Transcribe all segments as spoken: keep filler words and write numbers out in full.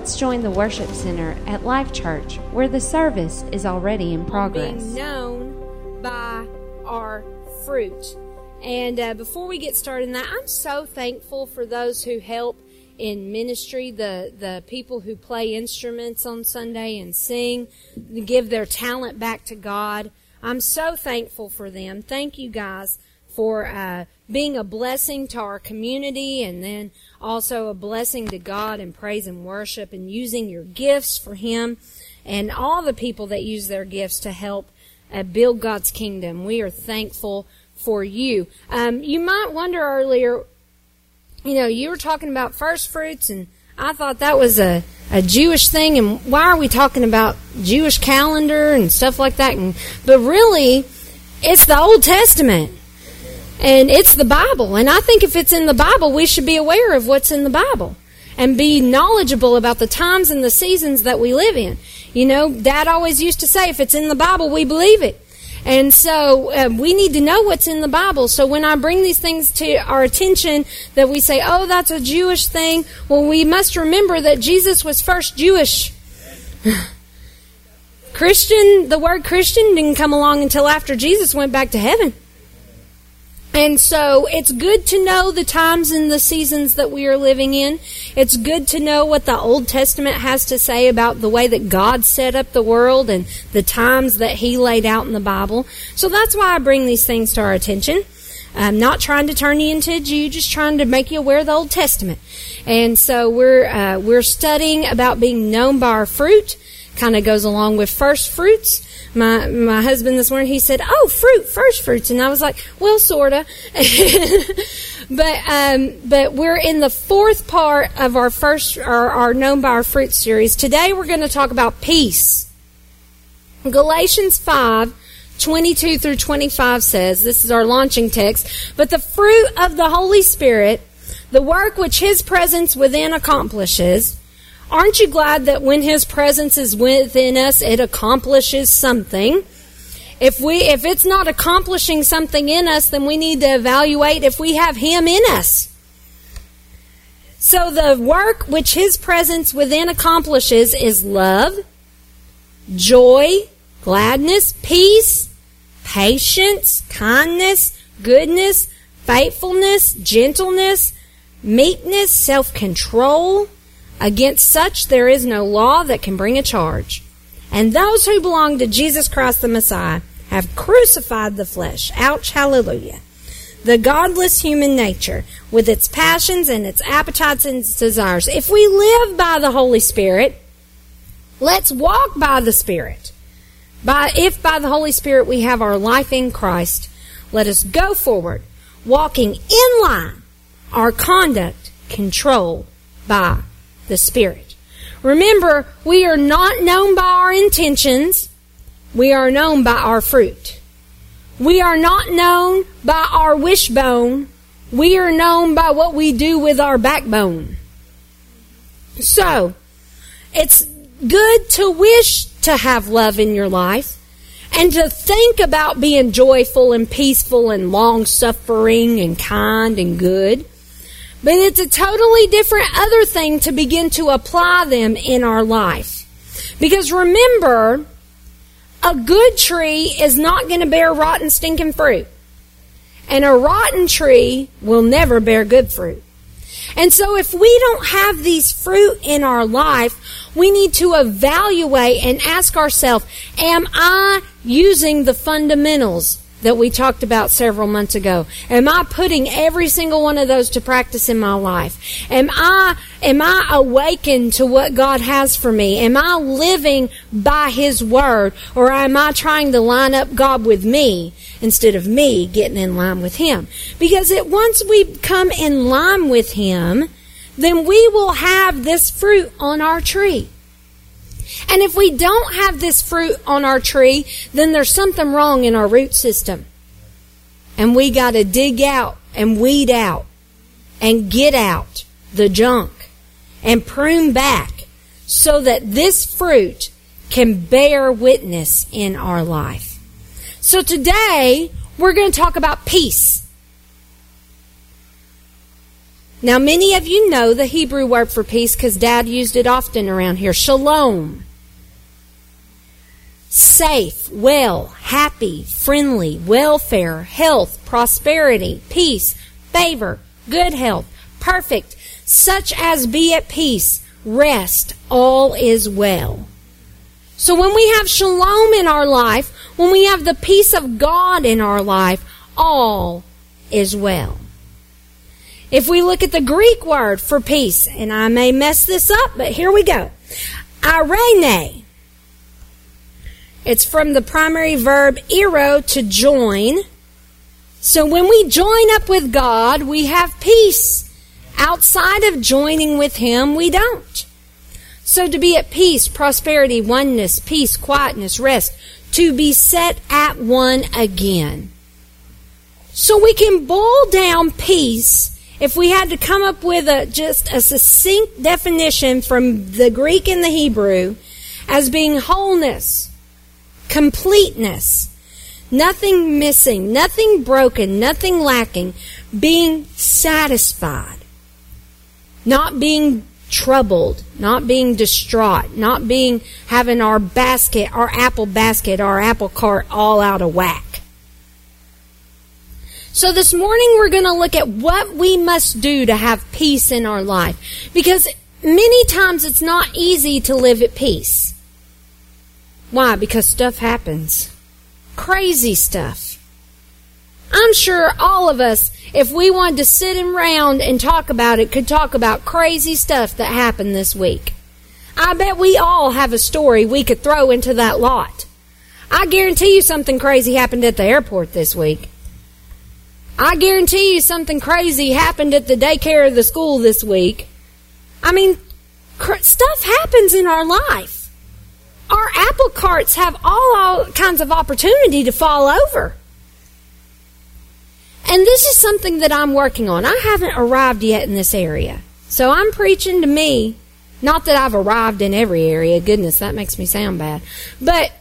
let's join the worship center at Life Church, where the service is already in progress. Being known by our fruit. And uh, before we get started in that, I'm so thankful for those who help in ministry, the, the people who play instruments on Sunday and sing, give their talent back to God. I'm so thankful for them. Thank you guys for uh, being a blessing to our community, and then also a blessing to God in praise and worship, and using your gifts for Him, and all the people that use their gifts to help uh, build God's kingdom. We are thankful for you. Um, you might wonder earlier, you know, you were talking about first fruits, and I thought that was a, a Jewish thing, and why are we talking about Jewish calendar and stuff like that? And, but really, it's the Old Testament. And it's the Bible. And I think if it's in the Bible, we should be aware of what's in the Bible and be knowledgeable about the times and the seasons that we live in. You know, Dad always used to say, if it's in the Bible, we believe it. And so uh, we need to know what's in the Bible. So when I bring these things to our attention, that we say, oh, that's a Jewish thing, well, we must remember that Jesus was first Jewish. Christian, the word Christian didn't come along until after Jesus went back to heaven. And so it's good to know the times and the seasons that we are living in. It's good to know what the Old Testament has to say about the way that God set up the world and the times that He laid out in the Bible. So that's why I bring these things to our attention. I'm not trying to turn you into a Jew, just trying to make you aware of the Old Testament. And so we're uh, we're studying about being known by our fruit. Kind of goes along with first fruits. My my husband this morning, he said, oh, fruit, first fruits. And I was like, well, sort of. but um, but we're in the fourth part of our first, our, our Known by Our Fruit series. Today we're going to talk about peace. Galatians five, twenty-two through twenty-five says, this is our launching text, but the fruit of the Holy Spirit, the work which His presence within accomplishes. Aren't you glad that when His presence is within us, it accomplishes something? If we, if it's not accomplishing something in us, then we need to evaluate if we have Him in us. So the work which His presence within accomplishes is love, joy, gladness, peace, patience, kindness, goodness, faithfulness, gentleness, meekness, self-control. Against such there is no law that can bring a charge. And those who belong to Jesus Christ the Messiah have crucified the flesh. Ouch, hallelujah. The godless human nature with its passions and its appetites and its desires. If we live by the Holy Spirit, let's walk by the Spirit. By, if by the Holy Spirit we have our life in Christ, let us go forward, walking in line, our conduct controlled by the Spirit. Remember, we are not known by our intentions. We are known by our fruit. We are not known by our wishbone. We are known by what we do with our backbone. So, it's good to wish to have love in your life and to think about being joyful and peaceful and long-suffering and kind and good. But it's a totally different other thing to begin to apply them in our life. Because remember, a good tree is not going to bear rotten, stinking fruit. And a rotten tree will never bear good fruit. And so if we don't have these fruit in our life, we need to evaluate and ask ourselves, am I using the fundamentals that we talked about several months ago? Am I putting every single one of those to practice in my life? Am I, am I awakened to what God has for me? Am I living by His Word? Or am I trying to line up God with me instead of me getting in line with Him? Because it, once we come in line with Him, then we will have this fruit on our tree. And if we don't have this fruit on our tree, then there's something wrong in our root system. And we got to dig out and weed out and get out the junk and prune back so that this fruit can bear witness in our life. So today, we're going to talk about peace. Now, many of you know the Hebrew word for peace because Dad used it often around here. Shalom. Safe, well, happy, friendly, welfare, health, prosperity, peace, favor, good health, perfect, such as be at peace, rest, all is well. So when we have shalom in our life, when we have the peace of God in our life, all is well. If we look at the Greek word for peace, and I may mess this up, but here we go. Irene. It's from the primary verb ero, to join. So when we join up with God, we have peace. Outside of joining with Him, we don't. So to be at peace, prosperity, oneness, peace, quietness, rest. To be set at one again. So we can boil down peace. If we had to come up with a just a succinct definition from the Greek and the Hebrew as being wholeness, completeness, nothing missing, nothing broken, nothing lacking, being satisfied, not being troubled, not being distraught, not being having our basket, our apple basket, our apple cart all out of whack. So this morning we're going to look at what we must do to have peace in our life. Because many times it's not easy to live at peace. Why? Because stuff happens. Crazy stuff. I'm sure all of us, if we wanted to sit around and talk about it, could talk about crazy stuff that happened this week. I bet we all have a story we could throw into that lot. I guarantee you something crazy happened at the airport this week. I guarantee you something crazy happened at the daycare of the school this week. I mean, cr- stuff happens in our life. Our apple carts have all, all kinds of opportunity to fall over. And this is something that I'm working on. I haven't arrived yet in this area. So I'm preaching to me. Not that I've arrived in every area. Goodness, that makes me sound bad. But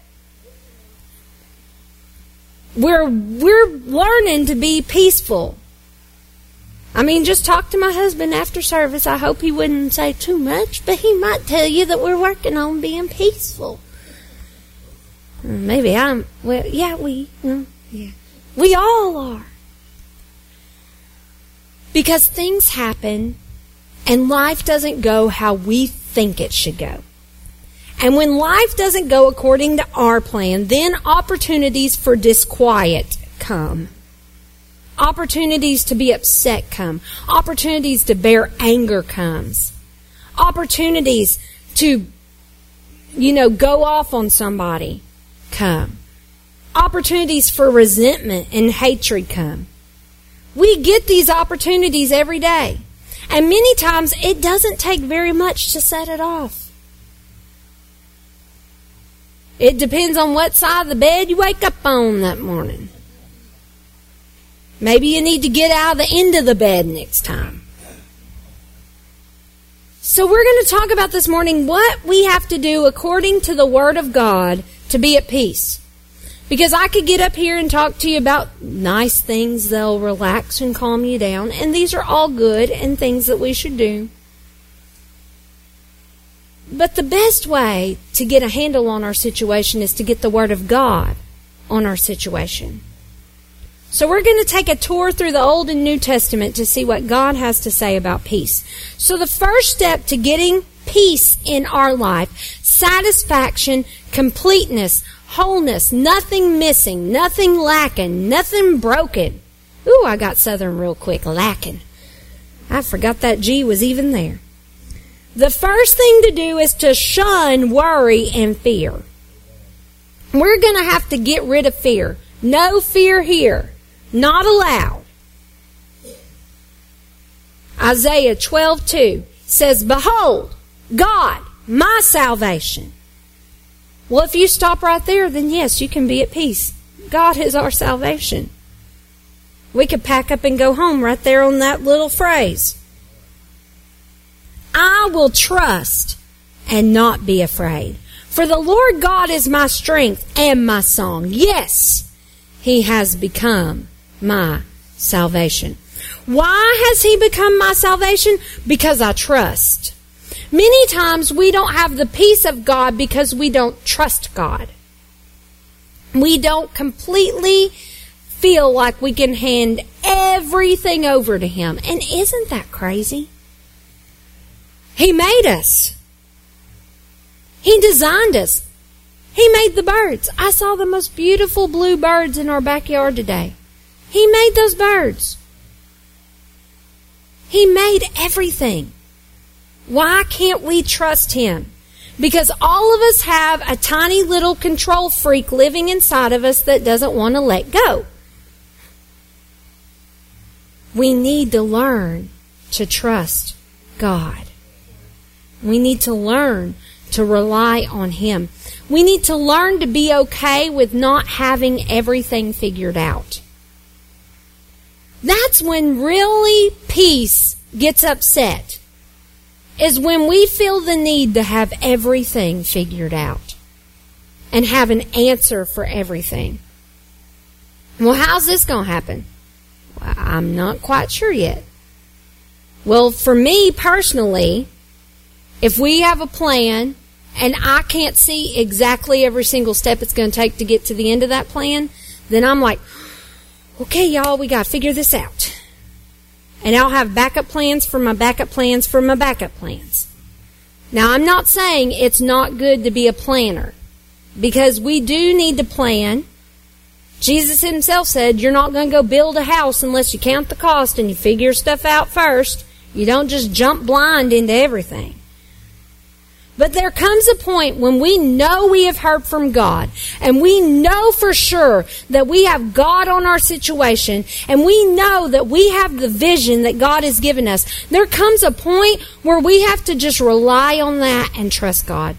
We're we're learning to be peaceful. I mean, just talk to my husband after service. I hope he wouldn't say too much, but he might tell you that we're working on being peaceful. Maybe I'm, well, yeah, we, well, yeah. We all are. Because things happen, and life doesn't go how we think it should go. And when life doesn't go according to our plan, then opportunities for disquiet come. Opportunities to be upset come. Opportunities to bear anger comes. Opportunities to, you know, go off on somebody come. Opportunities for resentment and hatred come. We get these opportunities every day. And many times it doesn't take very much to set it off. It depends on what side of the bed you wake up on that morning. Maybe you need to get out of the end of the bed next time. So we're going to talk about this morning what we have to do according to the Word of God to be at peace. Because I could get up here and talk to you about nice things that'll relax and calm you down. And these are all good and things that we should do. But the best way to get a handle on our situation is to get the Word of God on our situation. So we're going to take a tour through the Old and New Testament to see what God has to say about peace. So the first step to getting peace in our life, satisfaction, completeness, wholeness, nothing missing, nothing lacking, nothing broken. Ooh, I got Southern real quick, lacking. I forgot that G was even there. The first thing to do is to shun worry and fear. We're going to have to get rid of fear. No fear here. Not allowed. Isaiah twelve two says, "Behold, God, my salvation." Well, if you stop right there, then yes, you can be at peace. God is our salvation. We could pack up and go home right there on that little phrase. I will trust and not be afraid. For the Lord God is my strength and my song. Yes, He has become my salvation. Why has He become my salvation? Because I trust. Many times we don't have the peace of God because we don't trust God. We don't completely feel like we can hand everything over to Him. And isn't that crazy? He made us. He designed us. He made the birds. I saw the most beautiful blue birds in our backyard today. He made those birds. He made everything. Why can't we trust Him? Because all of us have a tiny little control freak living inside of us that doesn't want to let go. We need to learn to trust God. We need to learn to rely on Him. We need to learn to be okay with not having everything figured out. That's when really peace gets upset, is when we feel the need to have everything figured out and have an answer for everything. Well, how's this going to happen? Well, I'm not quite sure yet. Well, for me personally, if we have a plan and I can't see exactly every single step it's going to take to get to the end of that plan, then I'm like, okay, y'all, we got to figure this out. And I'll have backup plans for my backup plans for my backup plans. Now, I'm not saying it's not good to be a planner, because we do need to plan. Jesus Himself said, you're not going to go build a house unless you count the cost and you figure stuff out first. You don't just jump blind into everything. But there comes a point when we know we have heard from God, and we know for sure that we have God on our situation, and we know that we have the vision that God has given us. There comes a point where we have to just rely on that and trust God.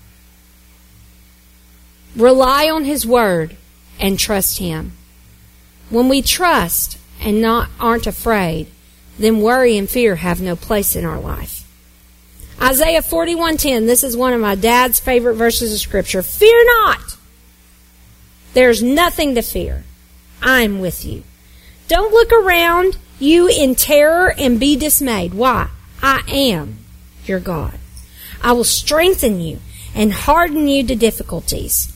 Rely on His Word and trust Him. When we trust and not aren't afraid, then worry and fear have no place in our life. Isaiah forty-one ten, this is one of my dad's favorite verses of Scripture. Fear not. There's nothing to fear. I'm with you. Don't look around you in terror and be dismayed. Why? I am your God. I will strengthen you and harden you to difficulties.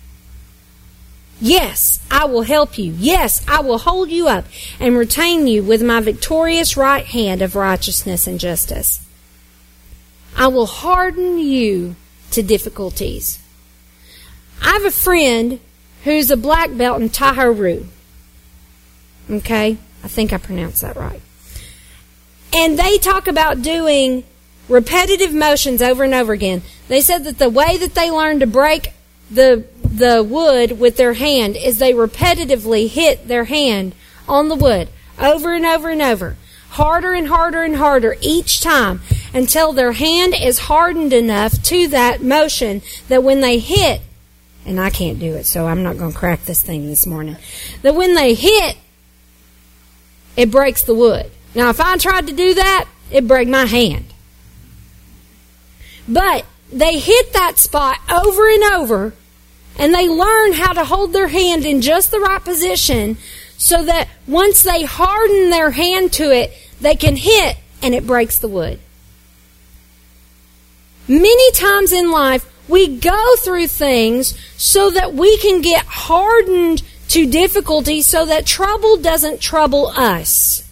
Yes, I will help you. Yes, I will hold you up and retain you with my victorious right hand of righteousness and justice. I will harden you to difficulties. I have a friend who's a black belt in Tahoe. Okay? I think I pronounced that right. And they talk about doing repetitive motions over and over again. They said that the way that they learn to break the the wood with their hand is they repetitively hit their hand on the wood over and over and over. Harder and harder and harder each time until their hand is hardened enough to that motion that when they hit, and I can't do it, so I'm not going to crack this thing this morning, that when they hit, it breaks the wood. Now, if I tried to do that, it'd break my hand. But they hit that spot over and over, and they learn how to hold their hand in just the right position so that once they harden their hand to it, they can hit and it breaks the wood. Many times in life, we go through things so that we can get hardened to difficulty so that trouble doesn't trouble us.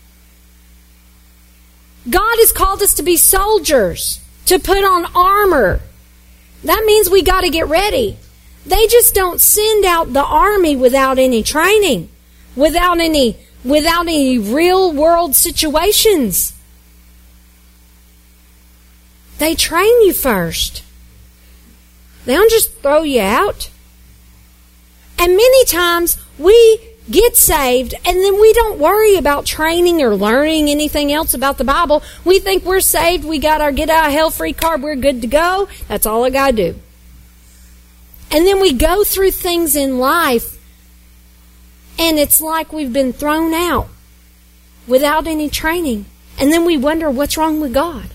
God has called us to be soldiers, to put on armor. That means we got to get ready. They just don't send out the army without any training, without any without any real world situations. They train you first. They don't just throw you out. And many times we get saved and then we don't worry about training or learning anything else about the Bible. We think we're saved, we got our get out of hell free card, we're good to go. That's all I got to do. And then we go through things in life and it's like we've been thrown out without any training. And then we wonder what's wrong with God.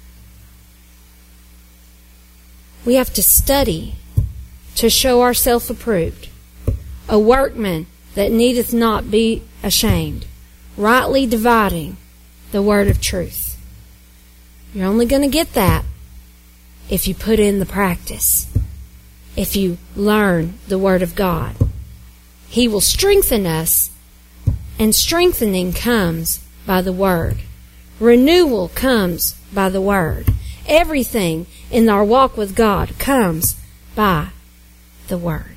We have to study to show ourselves approved, a workman that needeth not be ashamed, rightly dividing the word of truth. You're only going to get that if you put in the practice. If you learn the word of God. He will strengthen us, and strengthening comes by the word. Renewal comes by the word. Everything in our walk with God comes by the word.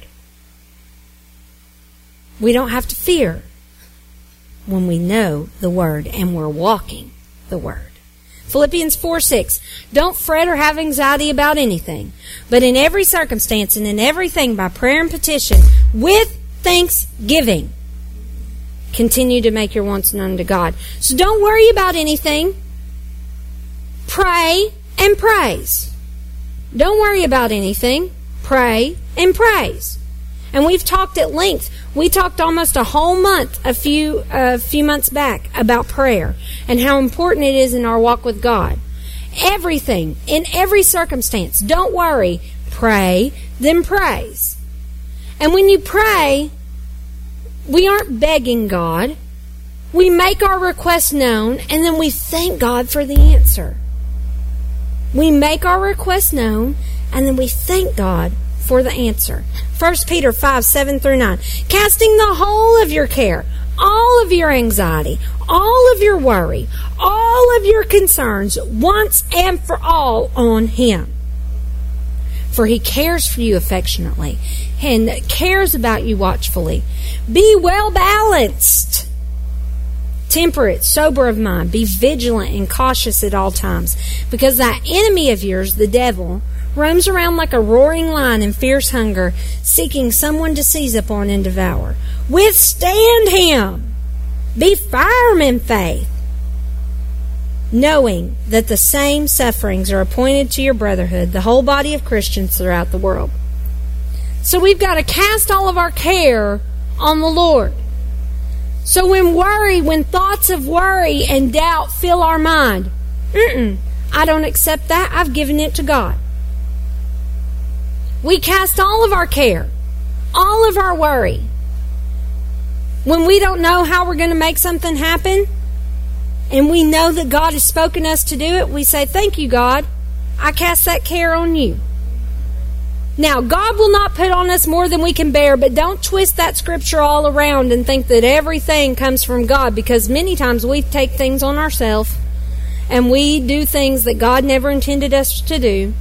We don't have to fear when we know the word and we're walking the word. Philippians four six. Don't fret or have anxiety about anything, but in every circumstance and in everything by prayer and petition with thanksgiving, continue to make your wants known to God. So don't worry about anything. Pray and praise. Don't worry about anything. Pray and praise. And we've talked at length. We talked almost a whole month, a few a few months back, about prayer and how important it is in our walk with God. Everything, in every circumstance, don't worry. Pray, then praise. And when you pray, we aren't begging God. We make our request known, and then we thank God for the answer. We make our request known, and then we thank God for the answer. First Peter five, seven through nine. Casting the whole of your care, all of your anxiety, all of your worry, all of your concerns, once and for all on Him. For He cares for you affectionately and cares about you watchfully. Be well balanced, temperate, sober of mind. Be vigilant and cautious at all times, because that enemy of yours, the devil, roams around like a roaring lion in fierce hunger, seeking someone to seize upon and devour. Withstand him. Be firm in faith, knowing that the same sufferings are appointed to your brotherhood, the whole body of Christians throughout the world. So we've got to cast all of our care on the Lord. So when worry, when thoughts of worry and doubt fill our mind, mm-mm, I don't accept that. I've given it to God. We cast all of our care, all of our worry. When we don't know how we're going to make something happen, and we know that God has spoken us to do it, we say, thank you, God. I cast that care on you. Now, God will not put on us more than we can bear, but don't twist that scripture all around and think that everything comes from God, because many times we take things on ourselves and we do things that God never intended us to do.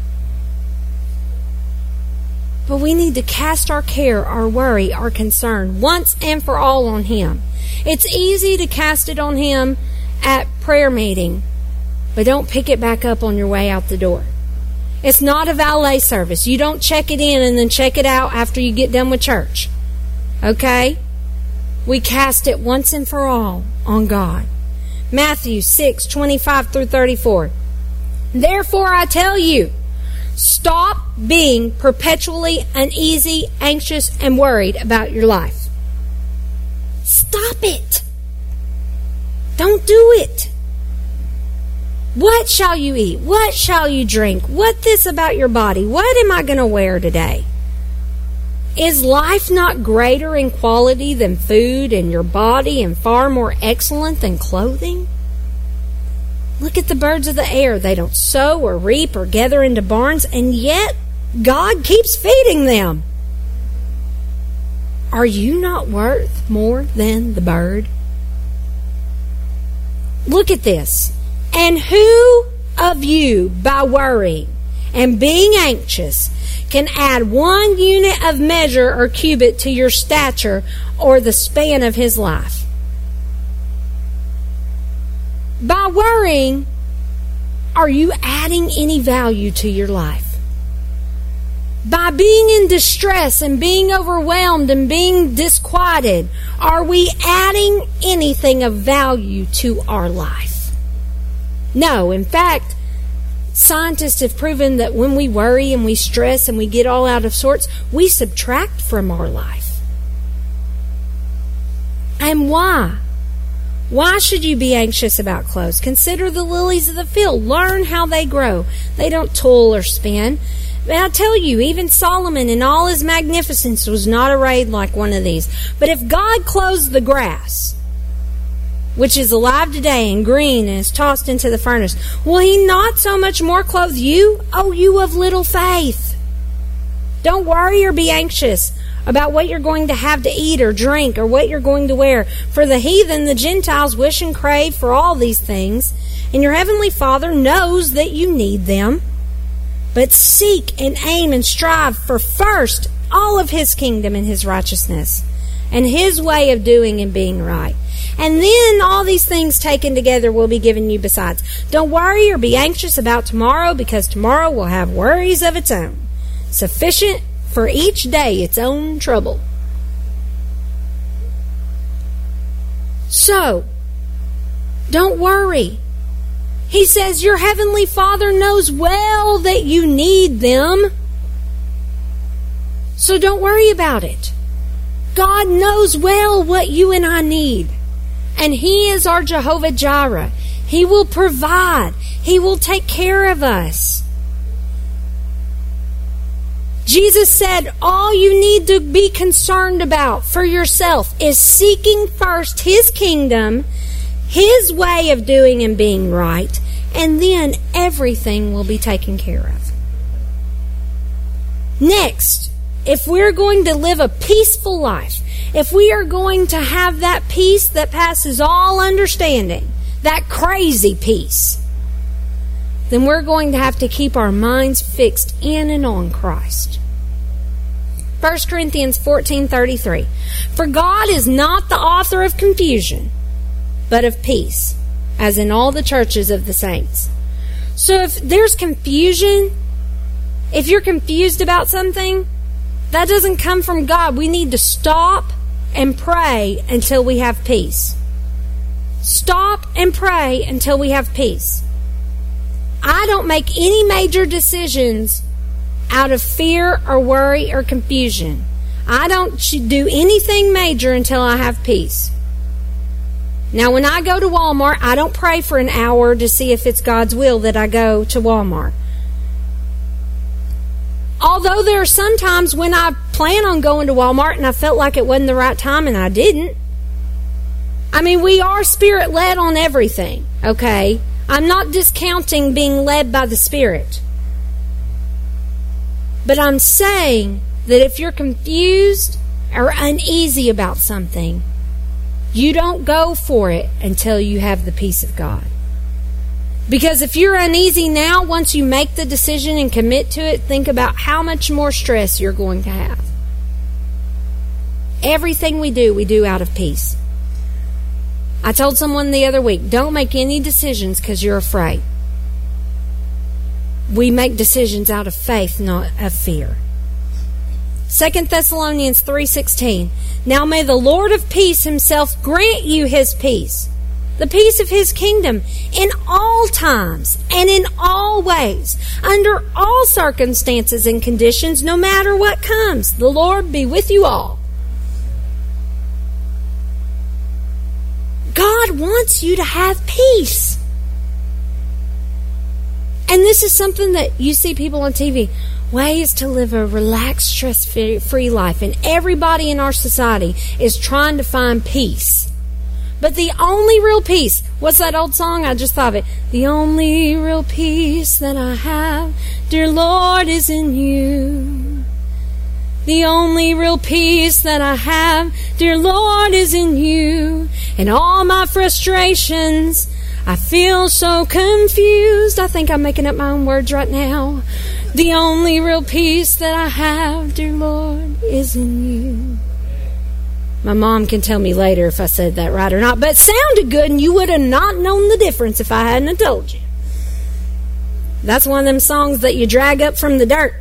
But we need to cast our care, our worry, our concern once and for all on Him. It's easy to cast it on Him at prayer meeting, but don't pick it back up on your way out the door. It's not a valet service. You don't check it in and then check it out after you get done with church. Okay? We cast it once and for all on God. Matthew six, twenty-five through thirty-four. Therefore I tell you, stop being perpetually uneasy, anxious, and worried about your life. Stop it. Don't do it. What shall you eat? What shall you drink? What this about your body? What am I going to wear today? Is life not greater in quality than food, and your body and far more excellent than clothing? Look at the birds of the air. They don't sow or reap or gather into barns, and yet God keeps feeding them. Are you not worth more than the bird? Look at this. And who of you, by worrying and being anxious, can add one unit of measure or cubit to your stature or the span of his life? By worrying, are you adding any value to your life? By being in distress and being overwhelmed and being disquieted, are we adding anything of value to our life? No. In fact, scientists have proven that when we worry and we stress and we get all out of sorts, we subtract from our life. And why? Why should you be anxious about clothes? Consider the lilies of the field. Learn how they grow. They don't toil or spin. And I'll tell you, even Solomon in all his magnificence was not arrayed like one of these. But if God clothes the grass, which is alive today and green and is tossed into the furnace, will he not so much more clothe you, O you of little faith? Don't worry or be anxious about what you're going to have to eat or drink or what you're going to wear. For the heathen, the Gentiles, wish and crave for all these things, and your heavenly Father knows that you need them. But seek and aim and strive for first all of his kingdom and his righteousness and his way of doing and being right. And then all these things taken together will be given you besides. Don't worry or be anxious about tomorrow, because tomorrow will have worries of its own. Sufficient for each day its own trouble. So, don't worry. He says your heavenly Father knows well that you need them. So don't worry about it. God knows well what you and I need. And He is our Jehovah Jireh. He will provide. He will take care of us. Jesus said all you need to be concerned about for yourself is seeking first His kingdom, His way of doing and being right, and then everything will be taken care of. Next, if we're going to live a peaceful life, if we are going to have that peace that passes all understanding, that crazy peace, then we're going to have to keep our minds fixed in and on Christ. First Corinthians fourteen thirty-three. For God is not the author of confusion, but of peace, as in all the churches of the saints. So if there's confusion, if you're confused about something, that doesn't come from God. We need to stop and pray until we have peace. Stop and pray until we have peace. I don't make any major decisions out of fear or worry or confusion. I don't do anything major until I have peace. Now, when I go to Walmart, I don't pray for an hour to see if it's God's will that I go to Walmart. Although there are some times when I plan on going to Walmart and I felt like it wasn't the right time and I didn't. I mean, we are Spirit-led on everything, okay? I'm not discounting being led by the Spirit. But I'm saying that if you're confused or uneasy about something, you don't go for it until you have the peace of God. Because if you're uneasy now, once you make the decision and commit to it, think about how much more stress you're going to have. Everything we do, we do out of peace. I told someone the other week, don't make any decisions because you're afraid. We make decisions out of faith, not of fear. Second Thessalonians three sixteen. Now may the Lord of peace Himself grant you His peace, the peace of His kingdom, in all times and in all ways, under all circumstances and conditions, no matter what comes. The Lord be with you all. God wants you to have peace. And this is something that you see people on T V. Ways to live a relaxed, stress-free life. And everybody in our society is trying to find peace. But the only real peace, what's that old song? I just thought of it. The only real peace that I have, dear Lord, is in you. The only real peace that I have, dear Lord, is in you. And all my frustrations, I feel so confused. I think I'm making up my own words right now. The only real peace that I have, dear Lord, is in you. My mom can tell me later if I said that right or not, but it sounded good and you would have not known the difference if I hadn't have told you. That's one of them songs that you drag up from the dirt.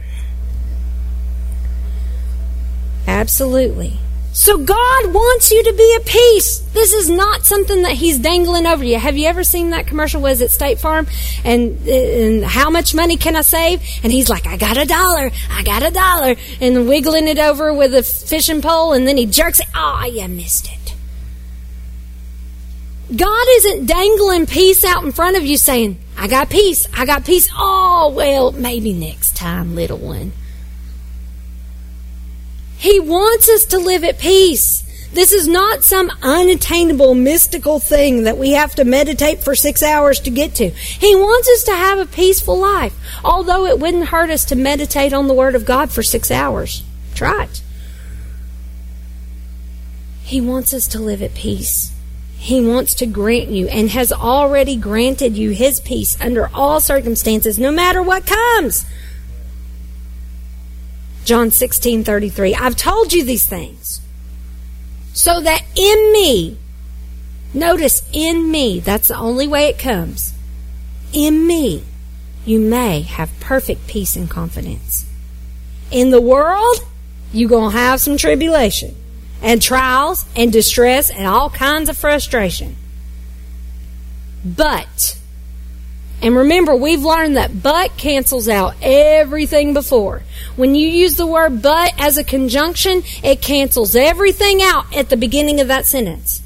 Absolutely. So God wants you to be at peace. This is not something that He's dangling over you. Have you ever seen that commercial? Was it State Farm? And, and how much money can I save? And he's like, I got a dollar. I got a dollar. And wiggling it over with a fishing pole. And then he jerks it. Oh, you missed it. God isn't dangling peace out in front of you saying, I got peace. I got peace. Oh, well, maybe next time, little one. He wants us to live at peace. This is not some unattainable mystical thing that we have to meditate for six hours to get to. He wants us to have a peaceful life, although it wouldn't hurt us to meditate on the Word of God for six hours. Try it. He wants us to live at peace. He wants to grant you and has already granted you His peace under all circumstances, no matter what comes. John sixteen thirty-three. I've told you these things so that in me, notice in me, that's the only way it comes. In me, you may have perfect peace and confidence. In the world, you're going to have some tribulation and trials and distress and all kinds of frustration. But, and remember, we've learned that but cancels out everything before. When you use the word but as a conjunction, it cancels everything out at the beginning of that sentence.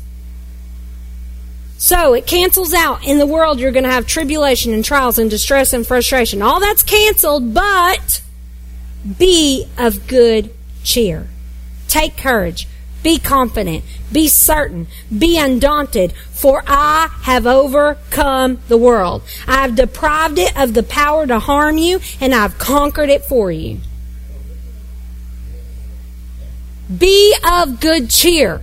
So it cancels out. In the world, you're going to have tribulation and trials and distress and frustration. All that's canceled, but be of good cheer. Take courage. Be confident. Be certain. Be undaunted. For I have overcome the world. I have deprived it of the power to harm you, and I've conquered it for you. Be of good cheer,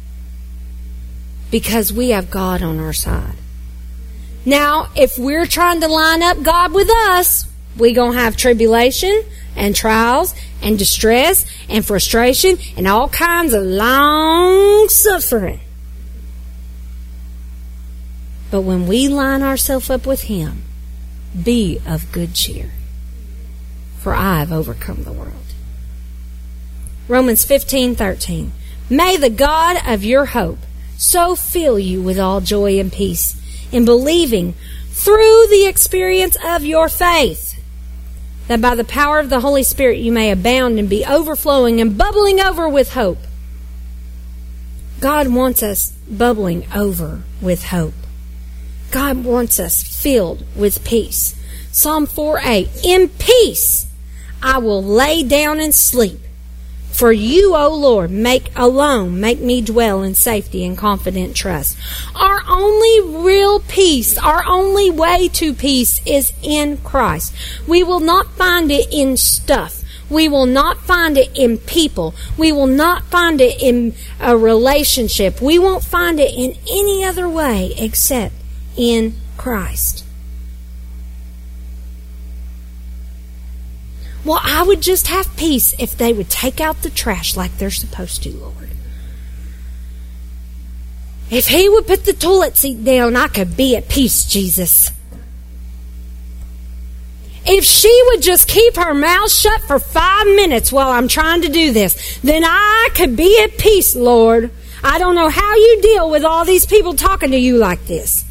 because we have God on our side. Now, if we're trying to line up God with us, we're going to have tribulation and trials and distress and frustration and all kinds of long suffering. But when we line ourselves up with Him, be of good cheer, for I have overcome the world. Romans fifteen thirteen. May the God of your hope so fill you with all joy and peace in believing through the experience of your faith, that by the power of the Holy Spirit you may abound and be overflowing and bubbling over with hope. God wants us bubbling over with hope. God wants us filled with peace. Psalm four eight. In peace I will lay down and sleep. For you, O Lord, make alone, make me dwell in safety and confident trust. Our only real peace, our only way to peace is in Christ. We will not find it in stuff. We will not find it in people. We will not find it in a relationship. We won't find it in any other way except in Christ. Well, I would just have peace if they would take out the trash like they're supposed to, Lord. If He would put the toilet seat down, I could be at peace, Jesus. If she would just keep her mouth shut for five minutes while I'm trying to do this, then I could be at peace, Lord. I don't know how you deal with all these people talking to you like this.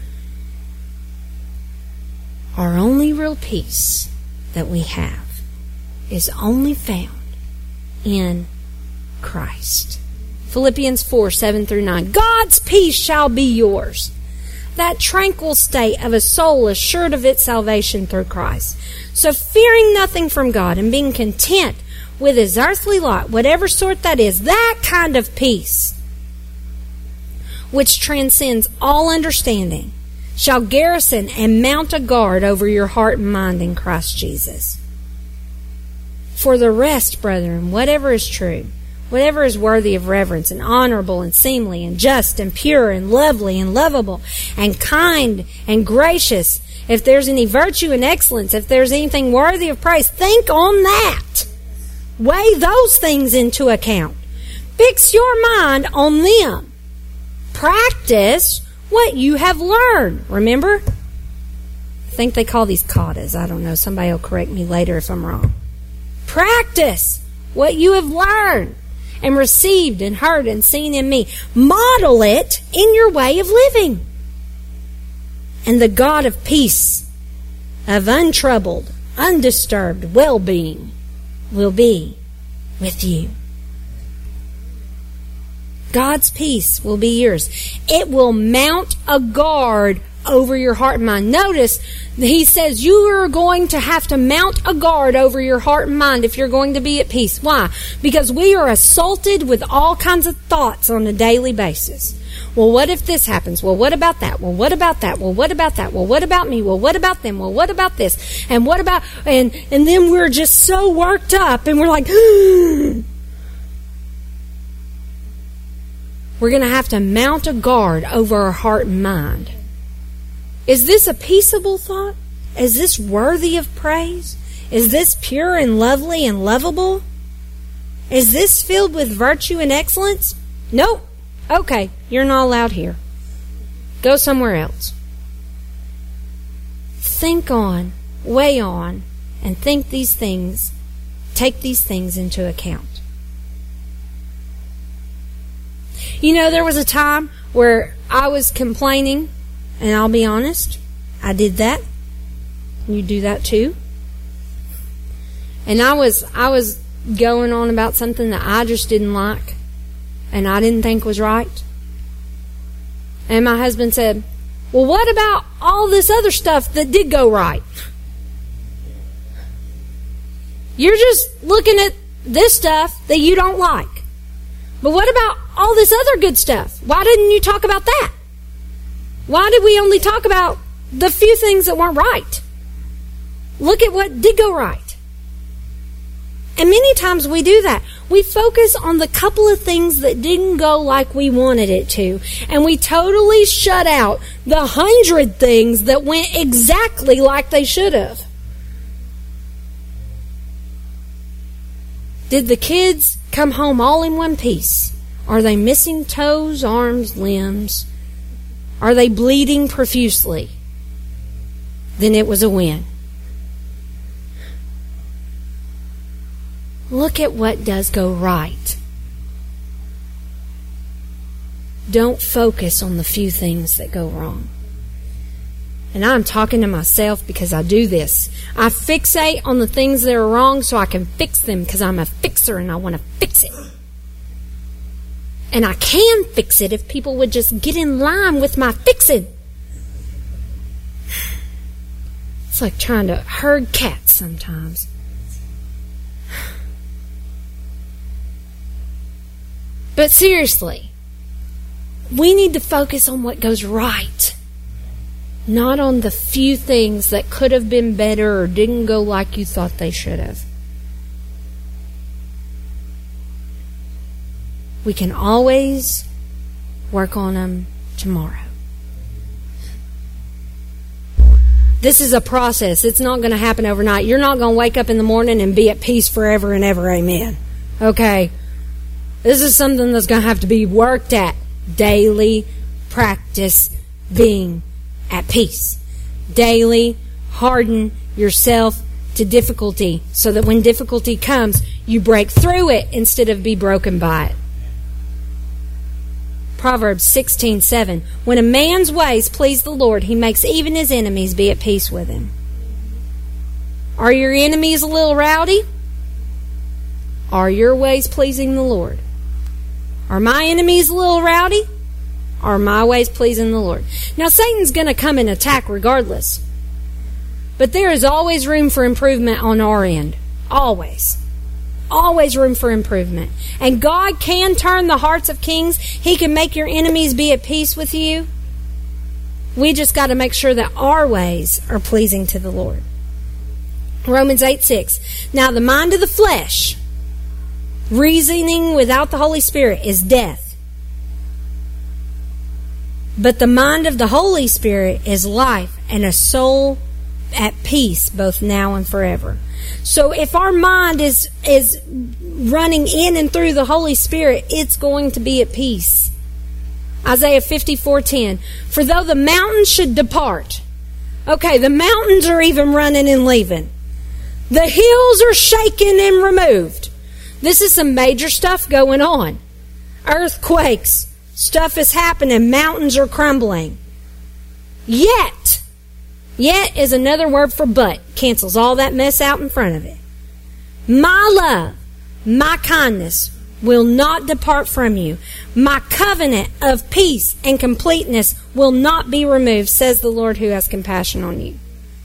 Our only real peace that we have is only found in Christ. Philippians four, seven through nine. God's peace shall be yours. That tranquil state of a soul assured of its salvation through Christ. So fearing nothing from God and being content with His earthly lot, whatever sort that is, that kind of peace, which transcends all understanding, shall garrison and mount a guard over your heart and mind in Christ Jesus. For the rest, brethren, whatever is true, whatever is worthy of reverence and honorable and seemly and just and pure and lovely and lovable and kind and gracious, if there's any virtue and excellence, if there's anything worthy of praise, think on that. Weigh those things into account. Fix your mind on them. Practice what you have learned. Remember? I think they call these katas. I don't know. Somebody will correct me later if I'm wrong. Practice what you have learned and received and heard and seen in me. Model it in your way of living. And the God of peace, of untroubled, undisturbed well-being, will be with you. God's peace will be yours. It will mount a guard over your heart and mind. Notice he says you are going to have to mount a guard over your heart and mind if you're going to be at peace. Why? Because we are assaulted with all kinds of thoughts on a daily basis. Well, what if this happens? Well, what about that? Well, what about that? Well, what about that? Well, what about me? Well, what about them? Well, what about this? And what about... And, and then we're just so worked up and we're like... We're going to have to mount a guard over our heart and mind. Is this a peaceable thought? Is this worthy of praise? Is this pure and lovely and lovable? Is this filled with virtue and excellence? Nope. Okay, you're not allowed here. Go somewhere else. Think on, weigh on, and think these things, take these things into account. You know, there was a time where I was complaining, and I'll be honest, I did that. You do that too. And I was I was going on about something that I just didn't like, and I didn't think was right. And my husband said, well, what about all this other stuff that did go right? You're just looking at this stuff that you don't like. But what about all this other good stuff? Why didn't you talk about that? Why did we only talk about the few things that weren't right? Look at what did go right. And many times we do that. We focus on the couple of things that didn't go like we wanted it to. And we totally shut out the hundred things that went exactly like they should have. Did the kids come home all in one piece? Are they missing toes, arms, limbs? Are they bleeding profusely? Then it was a win. Look at what does go right. Don't focus on the few things that go wrong. And I'm talking to myself because I do this. I fixate on the things that are wrong so I can fix them because I'm a fixer and I want to fix it. And I can fix it if people would just get in line with my fixing. It's like trying to herd cats sometimes. But seriously, we need to focus on what goes right. Not on the few things that could have been better or didn't go like you thought they should have. We can always work on them tomorrow. This is a process. It's not going to happen overnight. You're not going to wake up in the morning and be at peace forever and ever. Amen. Okay? This is something that's going to have to be worked at. Daily practice being at peace. Daily harden yourself to difficulty so that when difficulty comes, you break through it instead of be broken by it. Proverbs sixteen seven. When a man's ways please the Lord, he makes even his enemies be at peace with him. Are your enemies a little rowdy? Are your ways pleasing the Lord? Are my enemies a little rowdy? Are my ways pleasing the Lord? Now, Satan's going to come and attack regardless. But there is always room for improvement on our end. Always. Always room for improvement. And God can turn the hearts of kings. He can make your enemies be at peace with you. We just got to make sure that our ways are pleasing to the Lord. Romans eight six. Now, the mind of the flesh, reasoning without the Holy Spirit, is death. But the mind of the Holy Spirit is life and a soul at peace both now and forever. So if our mind is is running in and through the Holy Spirit, it's going to be at peace. Isaiah fifty-four ten. For though the mountains should depart. Okay, the mountains are even running and leaving. The hills are shaken and removed. This is some major stuff going on. Earthquakes. Stuff is happening. Mountains are crumbling. Yet, yet is another word for but. Cancels all that mess out in front of it. My love, my kindness will not depart from you. My covenant of peace and completeness will not be removed, says the Lord who has compassion on you.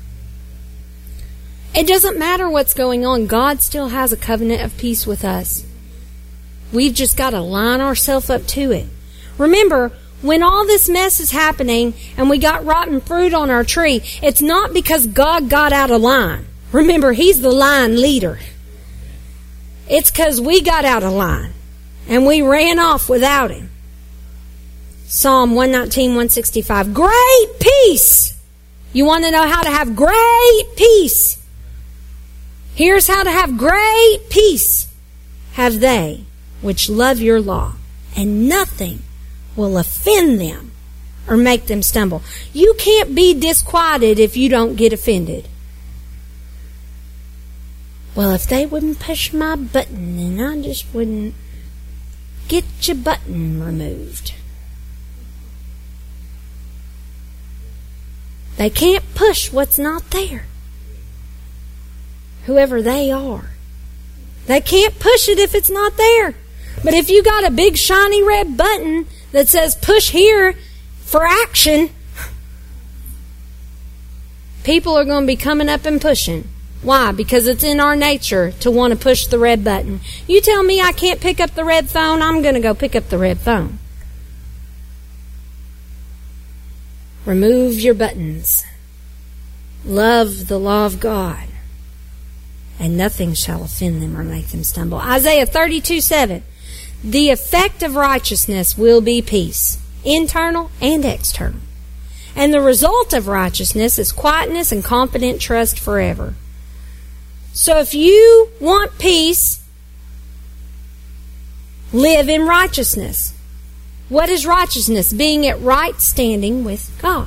It doesn't matter what's going on. God still has a covenant of peace with us. We've just got to line ourselves up to it. Remember, when all this mess is happening and we got rotten fruit on our tree, it's not because God got out of line. Remember, He's the line leader. It's because we got out of line and we ran off without Him. Psalm one nineteen, one sixty-five. Great peace. You want to know how to have great peace? Here's how to have great peace. Have they which love your law, and nothing will offend them or make them stumble. You can't be disquieted if you don't get offended. Well, if they wouldn't push my button, then I just wouldn't get your button removed. They can't push what's not there. Whoever they are. They can't push it if it's not there. But if you got a big shiny red button that says push here for action, people are going to be coming up and pushing. Why? Because it's in our nature to want to push the red button. You tell me I can't pick up the red phone, I'm going to go pick up the red phone. Remove your buttons. Love the law of God, and nothing shall offend them or make them stumble. Isaiah thirty-two, seven. The effect of righteousness will be peace, internal and external. And the result of righteousness is quietness and confident trust forever. So if you want peace, live in righteousness. What is righteousness? Being at right standing with God.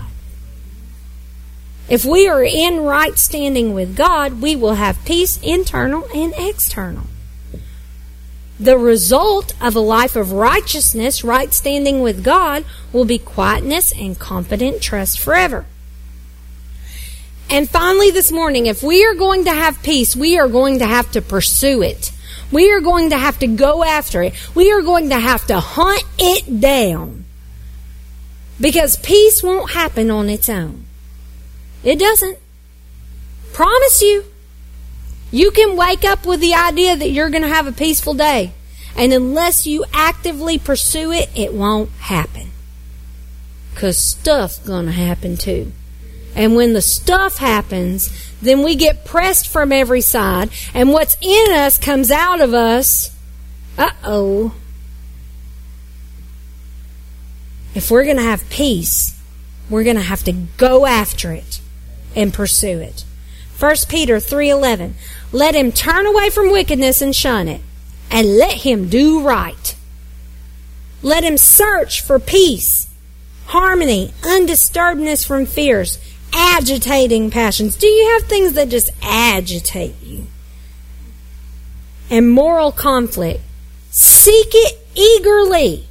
If we are in right standing with God, we will have peace, internal and external. The result of a life of righteousness, right standing with God, will be quietness and confident trust forever. And finally this morning, if we are going to have peace, we are going to have to pursue it. We are going to have to go after it. We are going to have to hunt it down. Because peace won't happen on its own. It doesn't. Promise you. You can wake up with the idea that you're going to have a peaceful day. And unless you actively pursue it, it won't happen. Because stuff's going to happen too. And when the stuff happens, then we get pressed from every side. And what's in us comes out of us. Uh-oh. If we're going to have peace, we're going to have to go after it and pursue it. First Peter three eleven. Let him turn away from wickedness and shun it, and let him do right. Let him search for peace, harmony, undisturbedness from fears, agitating passions. Do you have things that just agitate you? And moral conflict. Seek it eagerly.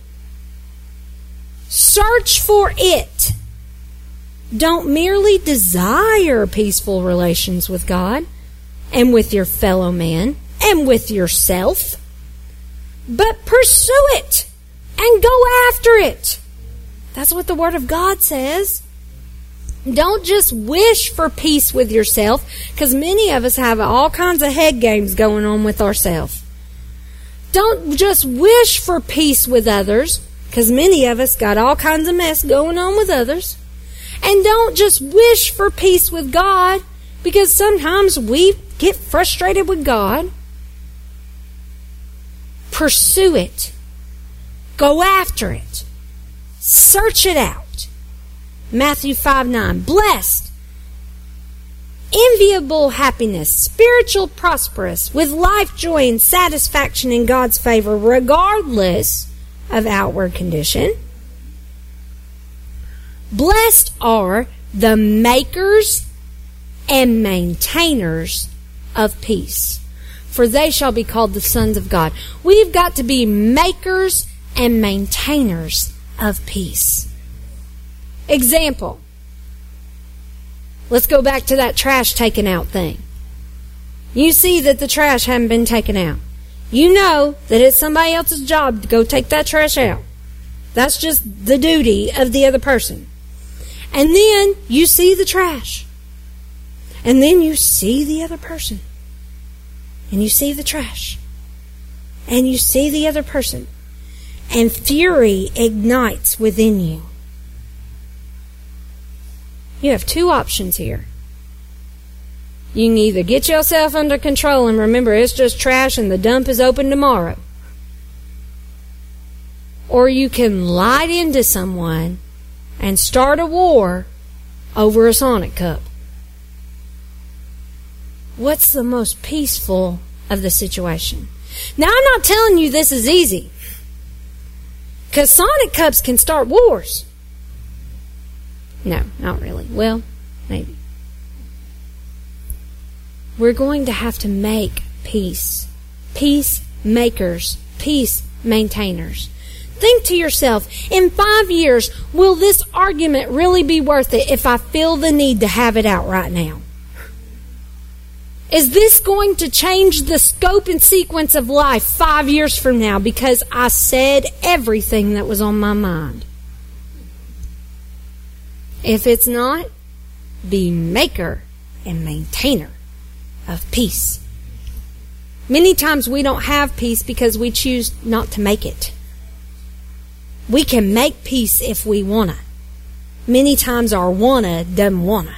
Search for it. Don't merely desire peaceful relations with God and with your fellow man and with yourself, but pursue it and go after it. That's what the Word of God says. Don't just wish for peace with yourself, because many of us have all kinds of head games going on with ourselves. Don't just wish for peace with others, because many of us got all kinds of mess going on with others. And don't just wish for peace with God, because sometimes we get frustrated with God. Pursue it. Go after it. Search it out. Matthew five nine. Blessed, enviable happiness, spiritual prosperous, with life joy and satisfaction in God's favor, regardless of outward condition. Blessed are the makers and maintainers of peace, for they shall be called the sons of God. We've got to be makers and maintainers of peace. Example. Let's go back to that trash taken out thing. You see that the trash hadn't been taken out. You know that it's somebody else's job to go take that trash out. That's just the duty of the other person. And then you see the trash. And then you see the other person. And you see the trash. And you see the other person. And fury ignites within you. You have two options here. You can either get yourself under control and remember it's just trash and the dump is open tomorrow. Or you can light into someone and start a war over a Sonic cup. What's the most peaceful of the situation? Now, I'm not telling you this is easy, because Sonic cups can start wars. No, not really. Well, maybe. We're going to have to make peace. Peacemakers. Peace maintainers. Think to yourself, in five years, will this argument really be worth it if I feel the need to have it out right now? Is this going to change the scope and sequence of life five years from now because I said everything that was on my mind? If it's not, be maker and maintainer of peace. Many times we don't have peace because we choose not to make it. We can make peace if we wanna. Many times our wanna doesn't wanna.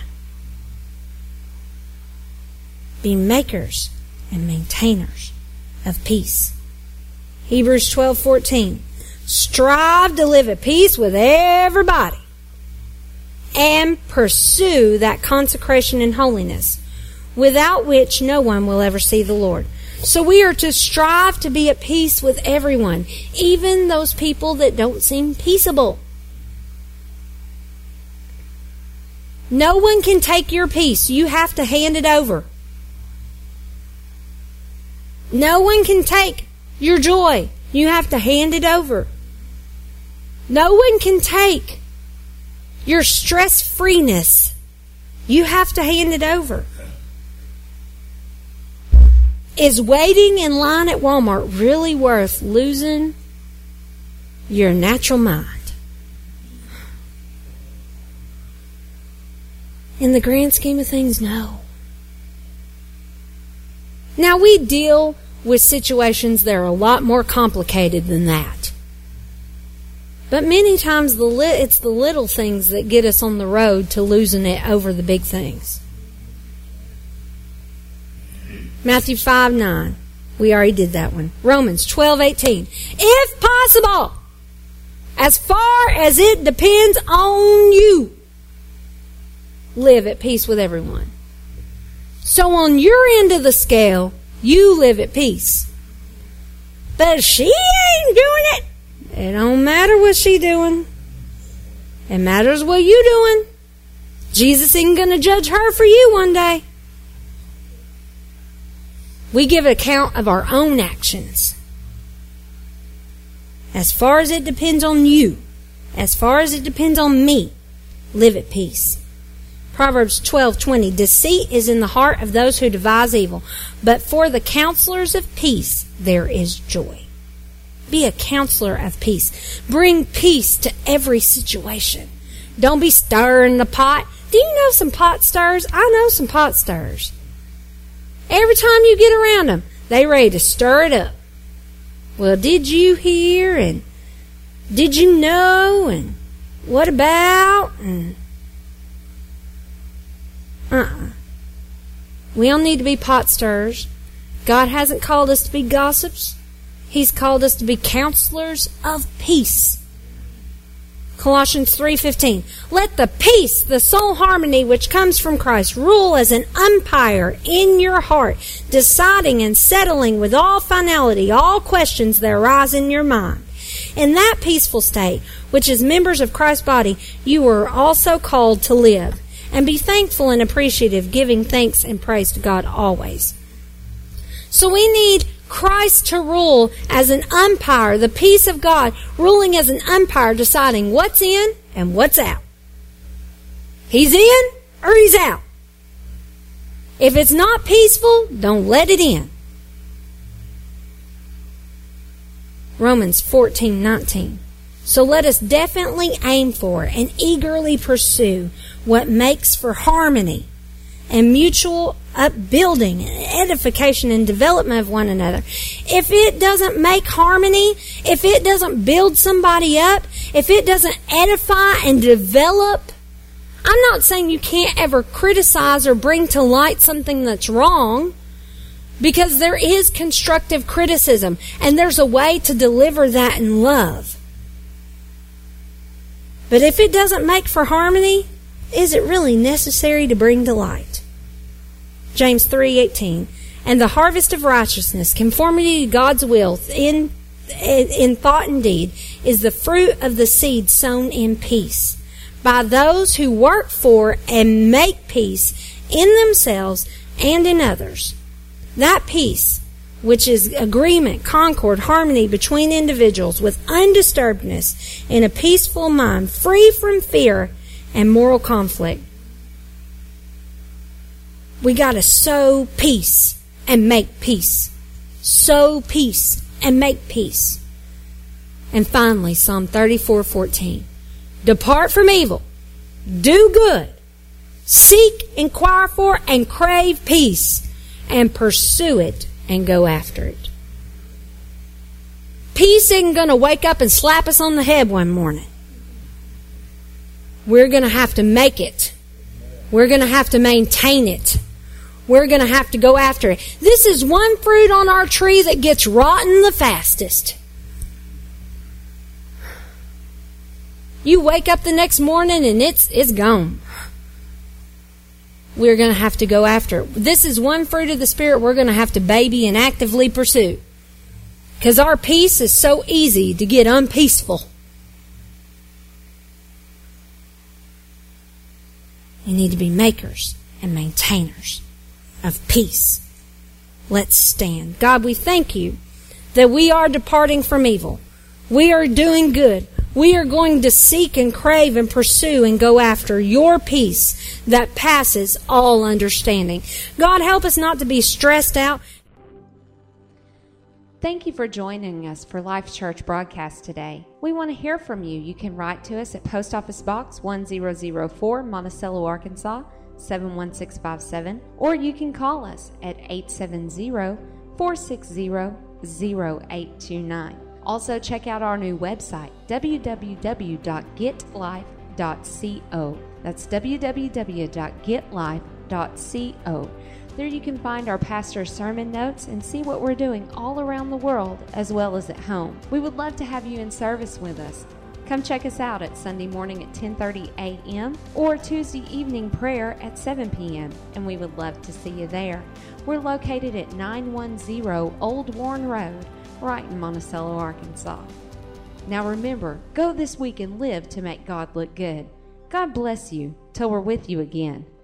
Be makers and maintainers of peace. Hebrews twelve fourteen. Strive to live at peace with everybody and pursue that consecration and holiness, without which no one will ever see the Lord. So we are to strive to be at peace with everyone, even those people that don't seem peaceable. No one can take your peace. You have to hand it over. No one can take your joy. You have to hand it over. No one can take your stress-freeness. You have to hand it over. Is waiting in line at Walmart really worth losing your natural mind? In the grand scheme of things, no. Now, we deal with situations that are a lot more complicated than that. But many times the li- it's the little things that get us on the road to losing it over the big things. Matthew five nine. We already did that one. Romans twelve eighteen. If possible, as far as it depends on you, live at peace with everyone. So on your end of the scale, you live at peace. But she ain't doing it. It don't matter what she doing. It matters what you doing. Jesus ain't going to judge her for you one day. We give account of our own actions. As far as it depends on you, as far as it depends on me, live at peace. Proverbs twelve twenty. Deceit is in the heart of those who devise evil, but for the counselors of peace there is joy. Be a counselor of peace. Bring peace to every situation. Don't be stirring the pot. Do you know some pot stirrers? I know some pot stirrers. Every time you get around them, they ready to stir it up. Well, did you hear? And did you know? And what about? And uh-uh. We don't need to be pot stirrers. God hasn't called us to be gossips. He's called us to be counselors of peace. Colossians three fifteen. Let the peace, the soul harmony which comes from Christ, rule as an umpire in your heart, deciding and settling with all finality all questions that arise in your mind. In that peaceful state, which is members of Christ's body, you are also called to live. And be thankful and appreciative, giving thanks and praise to God always. So we need Christ to rule as an umpire, the peace of God ruling as an umpire, deciding what's in and what's out. He's in or he's out. If it's not peaceful, don't let it in. Romans fourteen nineteen. So let us definitely aim for and eagerly pursue what makes for harmony and mutual upbuilding, edification, and development of one another. If it doesn't make harmony, if it doesn't build somebody up, if it doesn't edify and develop, I'm not saying you can't ever criticize or bring to light something that's wrong, because there is constructive criticism, and there's a way to deliver that in love. But if it doesn't make for harmony, is it really necessary to bring to light? James three eighteen. And the harvest of righteousness, conformity to God's will, in, in thought and deed, is the fruit of the seed sown in peace, by those who work for and make peace in themselves and in others. That peace, which is agreement, concord, harmony between individuals with undisturbedness in a peaceful mind, free from fear and moral conflict. We got to sow peace and make peace. Sow peace and make peace. And finally, Psalm thirty-four fourteen. Depart from evil. Do good. Seek, inquire for, and crave peace. And pursue it and go after it. Peace isn't going to wake up and slap us on the head one morning. We're going to have to make it. We're going to have to maintain it. We're going to have to go after it. This is one fruit on our tree that gets rotten the fastest. You wake up the next morning and it's it's gone. We're going to have to go after it. This is one fruit of the Spirit we're going to have to baby and actively pursue. Because our peace is so easy to get unpeaceful. You need to be makers and maintainers of peace. Let's stand. God, we thank you that we are departing from evil. We are doing good. We are going to seek and crave and pursue and go after your peace that passes all understanding. God, help us not to be stressed out. Thank you for joining us for Life Church broadcast today. We want to hear from you. You can write to us at Post Office Box one thousand four, Monticello, Arkansas, seven one six five seven, or you can call us at eight seven zero, four six zero, zero eight two nine. Also, check out our new website, w w w dot get life dot co. That's w w w dot get life dot co. There you can find our pastor's sermon notes and see what we're doing all around the world as well as at home. We would love to have you in service with us. Come check us out at Sunday morning at ten thirty a.m. or Tuesday evening prayer at seven p.m. and we would love to see you there. We're located at nine one zero Old Warren Road, right in Monticello, Arkansas. Now remember, go this week and live to make God look good. God bless you till we're with you again.